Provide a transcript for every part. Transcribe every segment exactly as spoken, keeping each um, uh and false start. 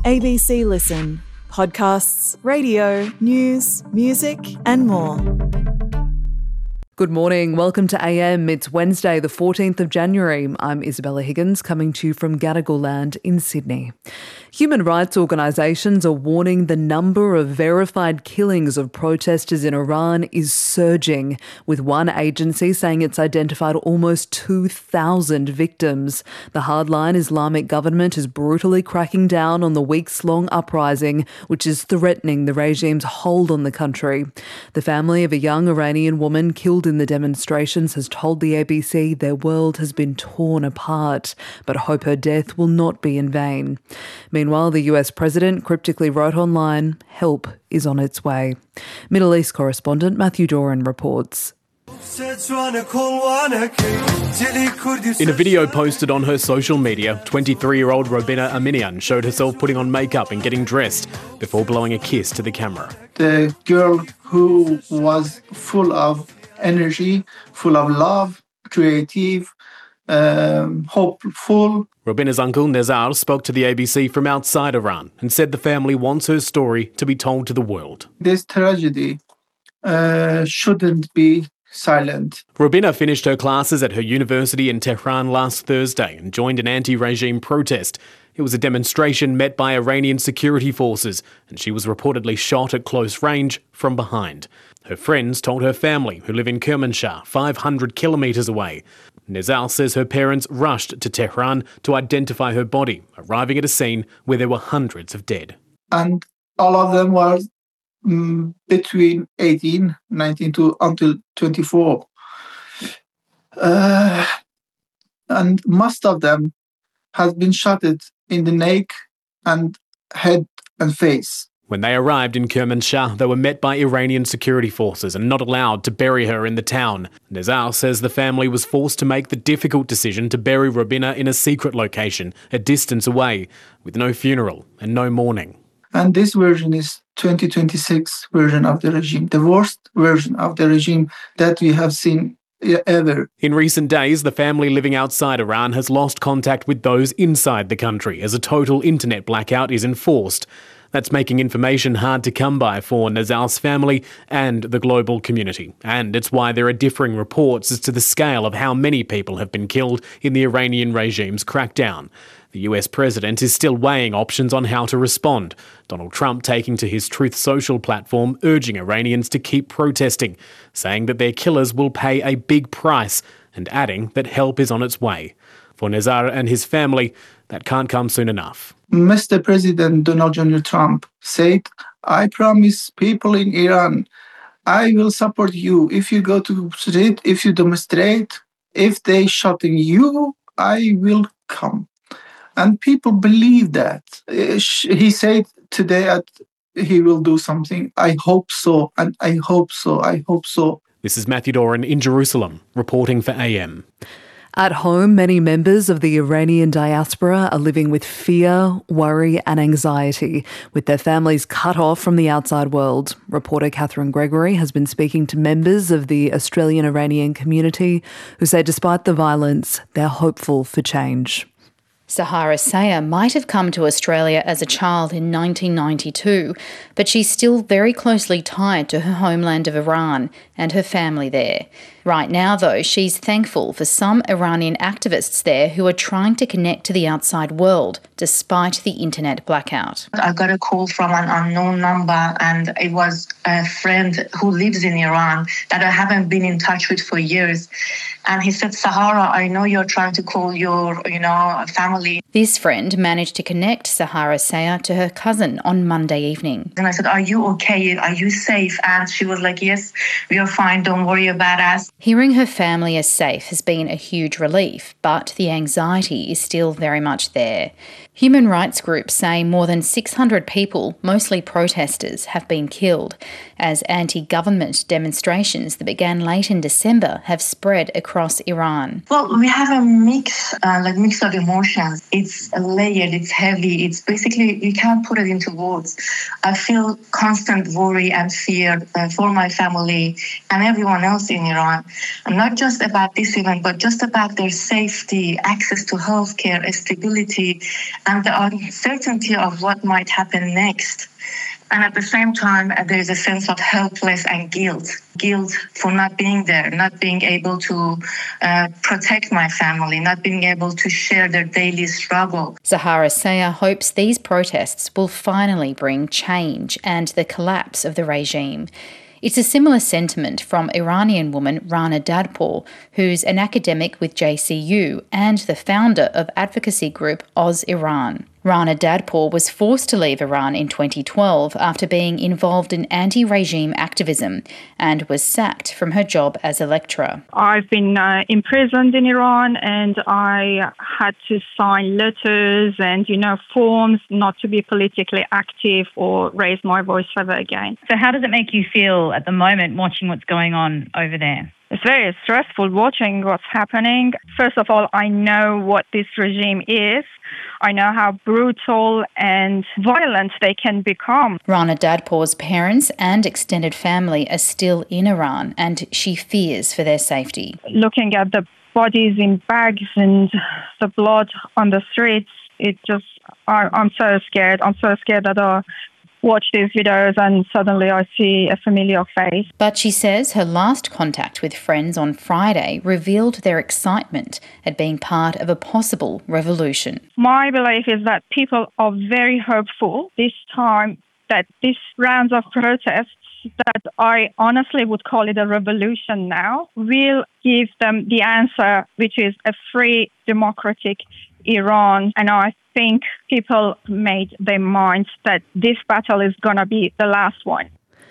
A B C Listen. Podcasts, radio, news, music and more. Good morning. Welcome to A M. It's Wednesday, the fourteenth of January. I'm Isabella Higgins, coming to you from Gadigal Land in Sydney. Human rights organisations are warning the number of verified killings of protesters in Iran is surging, with one agency saying it's identified almost two thousand victims. The hardline Islamic government is brutally cracking down on the weeks-long uprising, which is threatening the regime's hold on the country. The family of a young Iranian woman killed in the demonstrations has told the A B C their world has been torn apart, but hope her death will not be in vain. Meanwhile, the U S president cryptically wrote online, help is on its way. Middle East correspondent Matthew Doran reports. In a video posted on her social media, twenty-three-year-old Robina Aminian showed herself putting on makeup and getting dressed before blowing a kiss to the camera. The girl who was full of energy, full of love, creative, um, hopeful. Robina's uncle Nezar spoke to the A B C from outside Iran and said the family wants her story to be told to the world. This tragedy uh, shouldn't be silent. Robina finished her classes at her university in Tehran last Thursday and joined an anti-regime protest. It was a demonstration met by Iranian security forces, and she was reportedly shot at close range from behind. Her friends told her family, who live in Kermanshah, five hundred kilometres away. Nezal says her parents rushed to Tehran to identify her body, arriving at a scene where there were hundreds of dead. And all of them were um, between eighteen, nineteen to until twenty-four. Uh, and most of them has been shot in the neck and head and face. When they arrived in Kermanshah, they were met by Iranian security forces and not allowed to bury her in the town. Nezar says the family was forced to make the difficult decision to bury Robina in a secret location, a distance away, with no funeral and no mourning. And this version is twenty twenty-six version of the regime, the worst version of the regime that we have seen ever. In recent days, the family living outside Iran has lost contact with those inside the country as a total internet blackout is enforced. That's making information hard to come by for Nezal's family and the global community. And it's why there are differing reports as to the scale of how many people have been killed in the Iranian regime's crackdown. The U S president is still weighing options on how to respond. Donald Trump taking to his Truth Social platform, urging Iranians to keep protesting, saying that their killers will pay a big price, and adding that help is on its way. For Nezar and his family, that can't come soon enough. Mister President Donald Junior Trump said, I promise people in Iran, I will support you. If you go to the street, if you demonstrate, if they shooting you, I will come. And people believe that. He said today that he will do something. I hope so, and I hope so, I hope so. This is Matthew Doran in Jerusalem, reporting for A M. At home, many members of the Iranian diaspora are living with fear, worry and anxiety, with their families cut off from the outside world. Reporter Catherine Gregory has been speaking to members of the Australian Iranian community who say despite the violence, they're hopeful for change. Sahara Sayah might have come to Australia as a child in nineteen ninety-two, but she's still very closely tied to her homeland of Iran and her family there. Right now, though, she's thankful for some Iranian activists there who are trying to connect to the outside world despite the internet blackout. I got a call from an unknown number, and it was a friend who lives in Iran that I haven't been in touch with for years. And he said, Sahara, I know you're trying to call your, you know, family. This friend managed to connect Sahara Sayah to her cousin on Monday evening. And I said, are you okay? Are you safe? And she was like, yes, we are fine. Don't worry about us. Hearing her family is safe has been a huge relief, but the anxiety is still very much there. Human rights groups say more than six hundred people, mostly protesters, have been killed as anti-government demonstrations that began late in December have spread across Iran. Well, we have a mix, uh, like mix of emotions. It's layered, it's heavy, it's basically, you can't put it into words. I feel constant worry and fear uh, for my family and everyone else in Iran. And not just about this event, but just about their safety, access to healthcare, stability, and the uncertainty of what might happen next. And at the same time, there's a sense of helpless and guilt. Guilt for not being there, not being able to uh, protect my family, not being able to share their daily struggle. Zahara Sayah hopes these protests will finally bring change and the collapse of the regime. It's a similar sentiment from Iranian woman Rana Dadpour, who's an academic with J C U and the founder of advocacy group Oz Iran. Rana Dadpour was forced to leave Iran in twenty twelve after being involved in anti-regime activism and was sacked from her job as a lecturer. I've been uh, imprisoned in Iran, and I had to sign letters and, you know, forms not to be politically active or raise my voice ever again. So how does it make you feel at the moment watching what's going on over there? It's very stressful watching what's happening. First of all, I know what this regime is. I know how brutal and violent they can become. Rana Dadpour's parents and extended family are still in Iran, and she fears for their safety. Looking at the bodies in bags and the blood on the streets, it just, I, I'm so scared. I'm so scared that I watch these videos and suddenly I see a familiar face. But she says her last contact with friends on Friday revealed their excitement at being part of a possible revolution. My belief is that people are very hopeful this time, that this round of protests, that I honestly would call it a revolution now, will give them the answer, which is a free, democratic Iran. And I think people made their minds that this battle is going to be the last one.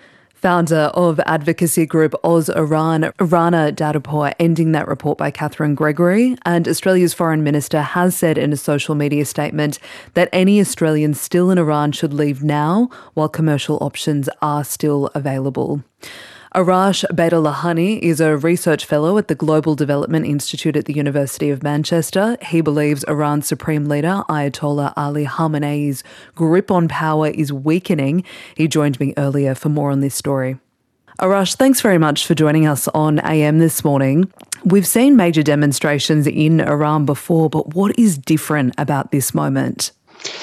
Founder of advocacy group Oz Iran, Rana Dadpour, ending that report by Catherine Gregory. And Australia's Foreign Minister has said in a social media statement that any Australians still in Iran should leave now while commercial options are still available. Arash Beidalahani is a research fellow at the Global Development Institute at the University of Manchester. He believes Iran's supreme leader, Ayatollah Ali Khamenei's grip on power is weakening. He joined me earlier for more on this story. Arash, thanks very much for joining us on A M this morning. We've seen major demonstrations in Iran before, but what is different about this moment?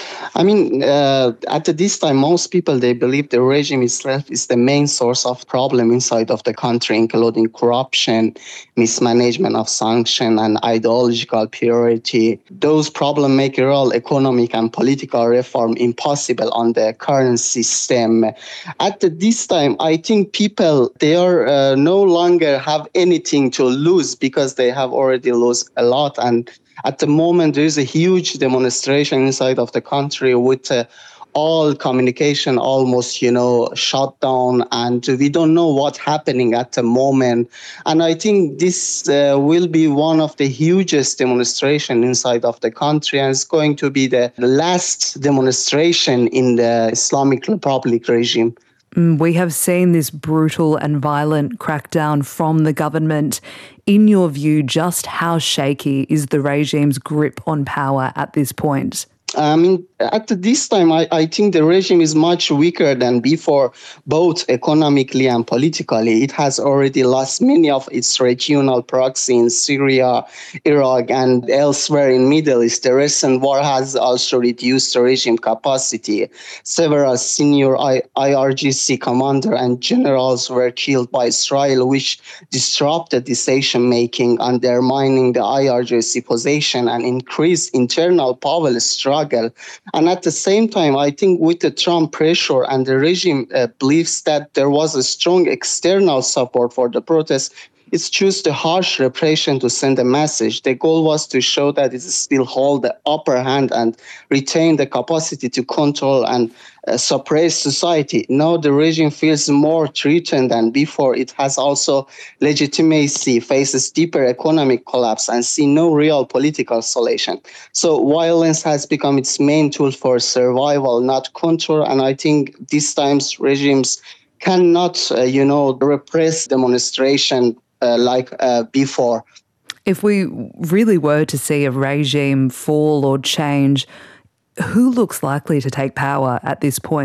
I mean, uh, at this time, most people, they believe the regime itself is the main source of problem inside of the country, including corruption, mismanagement of sanction, and ideological purity. Those problems make real economic and political reform impossible on the current system. At this time, I think people, they are uh, no longer have anything to lose because they have already lost a lot. And at the moment, there is a huge demonstration inside of the country with uh, all communication almost, you know, shut down, and we don't know what's happening at the moment. And I think this uh, will be one of the hugest demonstrations inside of the country, and it's going to be the last demonstration in the Islamic Republic regime. We have seen this brutal and violent crackdown from the government. In your view, just how shaky is the regime's grip on power at this point? I mean, at this time, I, I think the regime is much weaker than before, both economically and politically. It has already lost many of its regional proxies in Syria, Iraq, and elsewhere in Middle East. The recent war has also reduced the regime capacity. Several senior I R G C commanders and generals were killed by Israel, which disrupted decision-making, undermining the I R G C position and increased internal power struggle. And at the same time, I think with the Trump pressure and the regime uh, believes that there was a strong external support for the protests, it's chose the harsh repression to send a message. The goal was to show that it still holds the upper hand and retain the capacity to control and uh, suppress society. Now the regime feels more threatened than before. It has also legitimacy, faces deeper economic collapse, and see no real political solution. So violence has become its main tool for survival, not control. And I think these times regimes cannot, uh, you know, repress demonstration Uh, like uh, before. If we really were to see a regime fall or change, who looks likely to take power at this point?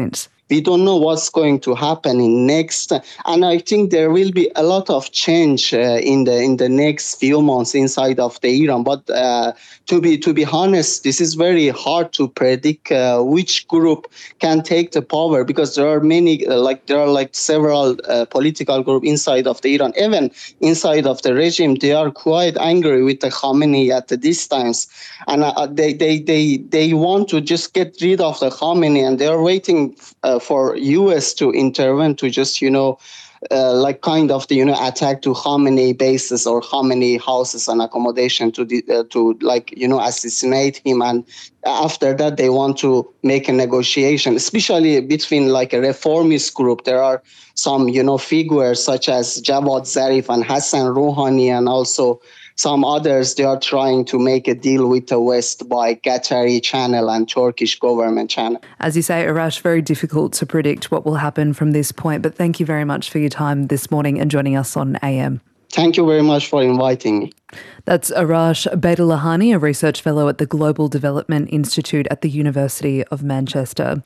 We don't know what's going to happen in next. And I think there will be a lot of change uh, in the in the next few months inside of the Iran. But uh, to be to be honest, this is very hard to predict uh, which group can take the power, because there are many, uh, like there are like several uh, political groups inside of the Iran. Even inside of the regime, they are quite angry with the Khamenei at this times, and uh, they they they they want to just get rid of the Khamenei, and they are waiting uh, for U S to intervene to just you know. Uh, like kind of the you know attack to Khamenei bases or Khamenei houses and accommodation to the, uh, to like you know assassinate him, and after that they want to make a negotiation, especially between like a reformist group. There are some you know figures such as Javad Zarif and Hassan Rouhani, and also some others. They are trying to make a deal with the West by Qatari channel and Turkish government channel. As you say, Arash, very difficult to predict what will happen from this point, but thank you very much for your time this morning and joining us on A M. Thank you very much for inviting me. That's Arash Beidulahani, a research fellow at the Global Development Institute at the University of Manchester.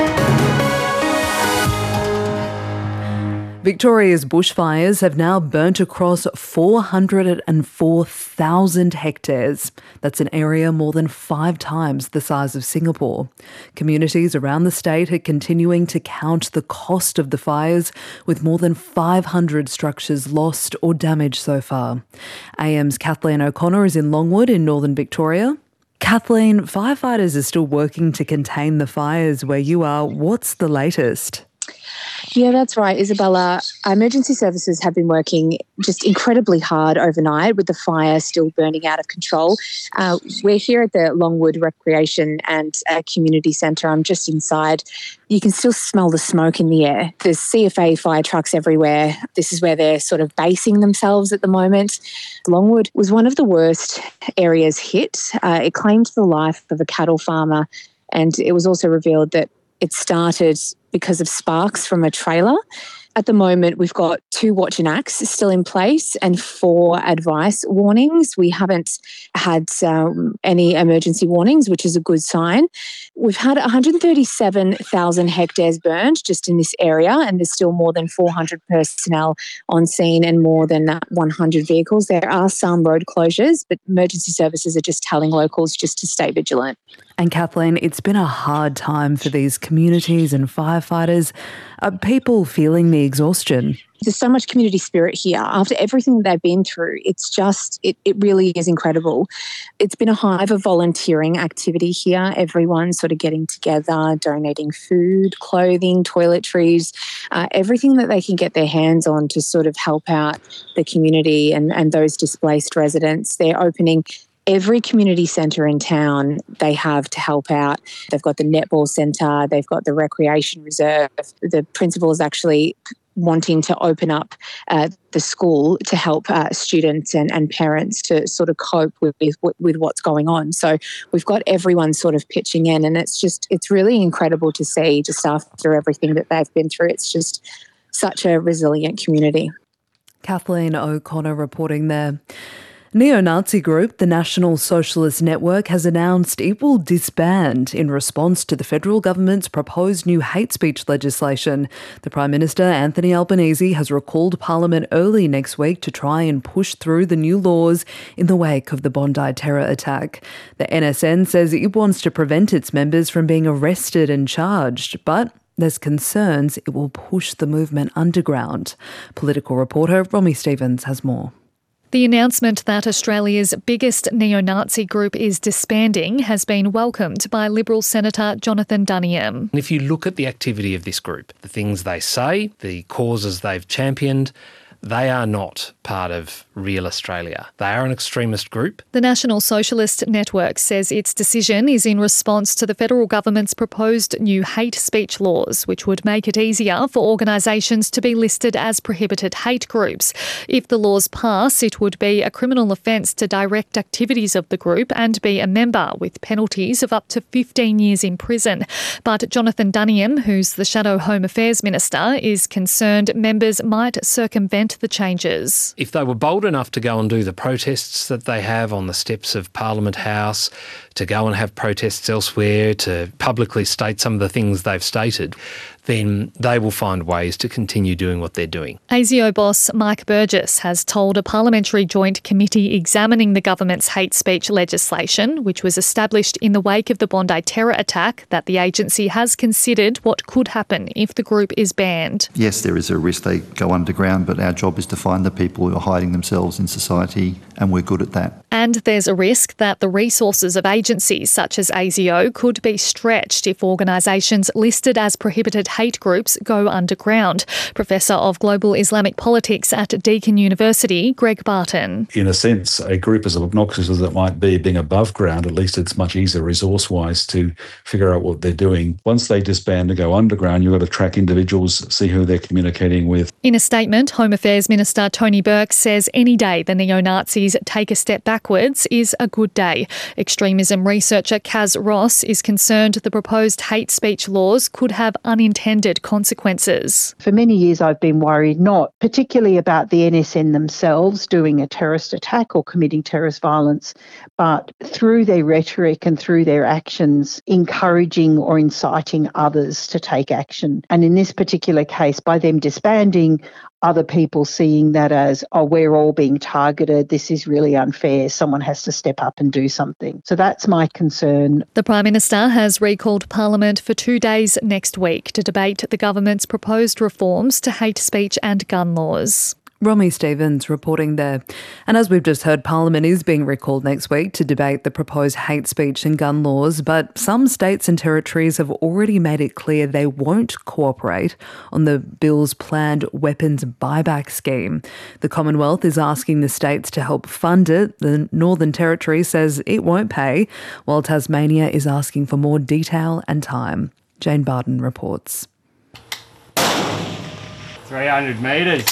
Victoria's bushfires have now burnt across four hundred four thousand hectares. That's an area more than five times the size of Singapore. Communities around the state are continuing to count the cost of the fires, with more than five hundred structures lost or damaged so far. A M's Kathleen O'Connor is in Longwood in northern Victoria. Kathleen, firefighters are still working to contain the fires where you are. What's the latest? Yeah, that's right, Isabella. Our emergency services have been working just incredibly hard overnight with the fire still burning out of control. Uh, we're here at the Longwood Recreation and uh, Community Centre. I'm just inside. You can still smell the smoke in the air. There's C F A fire trucks everywhere. This is where they're sort of basing themselves at the moment. Longwood was one of the worst areas hit. Uh, it claimed the life of a cattle farmer, and it was also revealed that it started because of sparks from a trailer. At the moment, we've got two watch and acts still in place and four advice warnings. We haven't had um, any emergency warnings, which is a good sign. We've had one hundred thirty-seven thousand hectares burned just in this area, and there's still more than four hundred personnel on scene and more than one hundred vehicles. There are some road closures, but emergency services are just telling locals just to stay vigilant. And Kathleen, it's been a hard time for these communities and firefighters. Are people feeling the exhaustion? There's so much community spirit here. After everything that they've been through, it's just, it, it really is incredible. It's been a hive of volunteering activity here. Everyone's sort of getting together, donating food, clothing, toiletries, uh, everything that they can get their hands on to sort of help out the community and, and those displaced residents. They're opening every community centre in town they have to help out. They've got the netball centre, they've got the recreation reserve. The principal is actually wanting to open up uh, the school to help uh, students and, and parents to sort of cope with, with with what's going on. So we've got everyone sort of pitching in, and it's just, it's really incredible to see just after everything that they've been through. It's just such a resilient community. Kathleen O'Connor reporting there. Neo-Nazi group, the National Socialist Network, has announced it will disband in response to the federal government's proposed new hate speech legislation. The Prime Minister, Anthony Albanese, has recalled Parliament early next week to try and push through the new laws in the wake of the Bondi terror attack. The N S N says it wants to prevent its members from being arrested and charged, but there's concerns it will push the movement underground. Political reporter Romy Stevens has more. The announcement that Australia's biggest neo-Nazi group is disbanding has been welcomed by Liberal Senator Jonathan Duniam. If you look at the activity of this group, the things they say, the causes they've championed, they are not part of real Australia. They are an extremist group. The National Socialist Network says its decision is in response to the federal government's proposed new hate speech laws, which would make it easier for organisations to be listed as prohibited hate groups. If the laws pass, it would be a criminal offence to direct activities of the group and be a member, with penalties of up to fifteen years in prison. But Jonathan Duniam, who's the Shadow Home Affairs Minister, is concerned members might circumvent the changes. If they were bold enough to go and do the protests that they have on the steps of Parliament House, to go and have protests elsewhere, to publicly state some of the things they've stated, then they will find ways to continue doing what they're doing. ASIO boss Mike Burgess has told a parliamentary joint committee examining the government's hate speech legislation, which was established in the wake of the Bondi terror attack, that the agency has considered what could happen if the group is banned. Yes, there is a risk they go underground, but our job is to find the people who are hiding themselves in society, and we're good at that. And there's a risk that the resources of agencies such as ASIO could be stretched if organisations listed as prohibited hate groups go underground. Professor of Global Islamic Politics at Deakin University, Greg Barton. In a sense, a group as obnoxious as it might be, being above ground, at least it's much easier resource-wise to figure out what they're doing. Once they disband and go underground, you've got to track individuals, see who they're communicating with. In a statement, Home Affairs Minister Tony Burke says any day the neo-Nazis take a step backwards is a good day. Extremism researcher Kaz Ross is concerned the proposed hate speech laws could have unintended consequences. For many years I've been worried not particularly about the N S N themselves doing a terrorist attack or committing terrorist violence, but through their rhetoric and through their actions encouraging or inciting others to take action. And in this particular case, by them disbanding, other people seeing that as, oh, we're all being targeted, this is really unfair, someone has to step up and do something. So that's my concern. The Prime Minister has recalled Parliament for two days next week to debate the government's proposed reforms to hate speech and gun laws. Romy Stevens reporting there. And as we've just heard, Parliament is being recalled next week to debate the proposed hate speech and gun laws, but some states and territories have already made it clear they won't cooperate on the bill's planned weapons buyback scheme. The Commonwealth is asking the states to help fund it. The Northern Territory says it won't pay, while Tasmania is asking for more detail and time. Jane Barden reports. three hundred metres.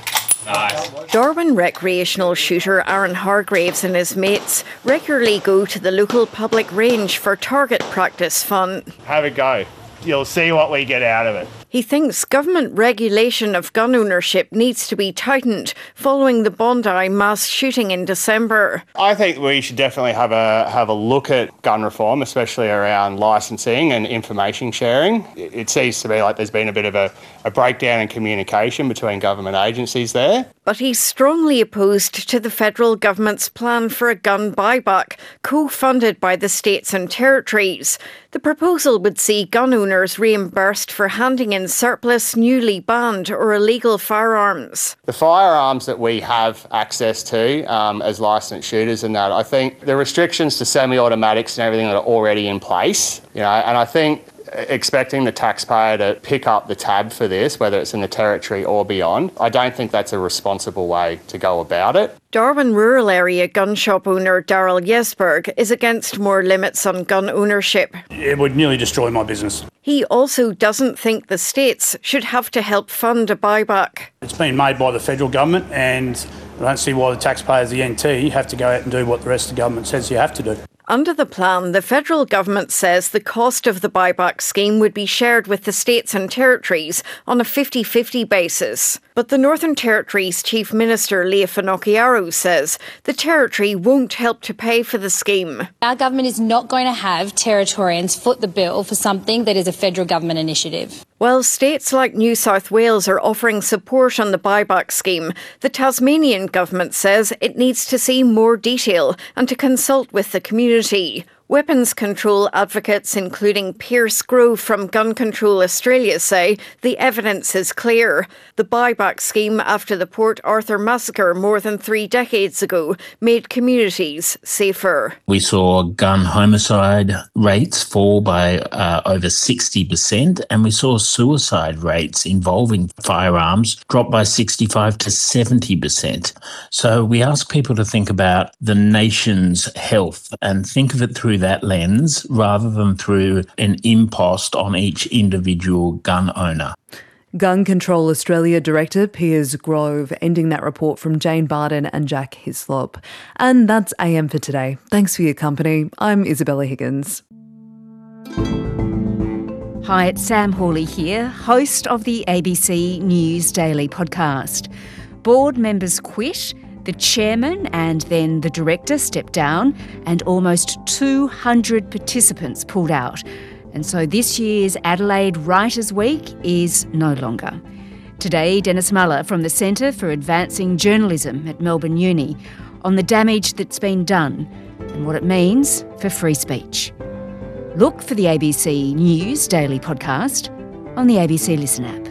Nice. Darwin recreational shooter Aaron Hargraves and his mates regularly go to the local public range for target practice fun. Have a go. You'll see what we get out of it. He thinks government regulation of gun ownership needs to be tightened following the Bondi mass shooting in December. I think we should definitely have a have a look at gun reform, especially around licensing and information sharing. It seems to me like there's been a bit of a, a breakdown in communication between government agencies there. But he's strongly opposed to the federal government's plan for a gun buyback, co-funded by the states and territories. The proposal would see gun owners reimbursed for handing in surplus, newly banned or illegal firearms. The firearms that we have access to um, as licensed shooters and that, I think the restrictions to semi-automatics and everything that are already in place, you know, and I think expecting the taxpayer to pick up the tab for this, whether it's in the territory or beyond, I don't think that's a responsible way to go about it. Darwin rural area gun shop owner Daryl Yesberg is against more limits on gun ownership. It would nearly destroy my business. He also doesn't think the states should have to help fund a buyback. It's been made by the federal government, and I don't see why the taxpayers, the N T, have to go out and do what the rest of the government says you have to do. Under the plan, the federal government says the cost of the buyback scheme would be shared with the states and territories on a fifty-fifty basis. But the Northern Territory's Chief Minister Leah Finocchiaro says the territory won't help to pay for the scheme. Our government is not going to have Territorians foot the bill for something that is a federal government initiative. While states like New South Wales are offering support on the buyback scheme, the Tasmanian government says it needs to see more detail and to consult with the community. Weapons control advocates, including Pierce Grove from Gun Control Australia, say the evidence is clear. The buyback scheme after the Port Arthur massacre more than three decades ago made communities safer. We saw gun homicide rates fall by uh, over sixty percent, and we saw suicide rates involving firearms drop by sixty-five to seventy percent. So we ask people to think about the nation's health and think of it through that lens rather than through an impost on each individual gun owner. Gun Control Australia Director Piers Grove, ending that report from Jane Barden and Jack Hislop. And that's A M for today. Thanks for your company. I'm Isabella Higgins. Hi, it's Sam Hawley here, host of the A B C News Daily podcast. Board members quit, The chairman and then the director stepped down, and almost two hundred participants pulled out. And so this year's Adelaide Writers' Week is no longer. Today, Dennis Muller from the Centre for Advancing Journalism at Melbourne Uni on the damage that's been done and what it means for free speech. Look for the A B C News Daily podcast on the A B C Listen app.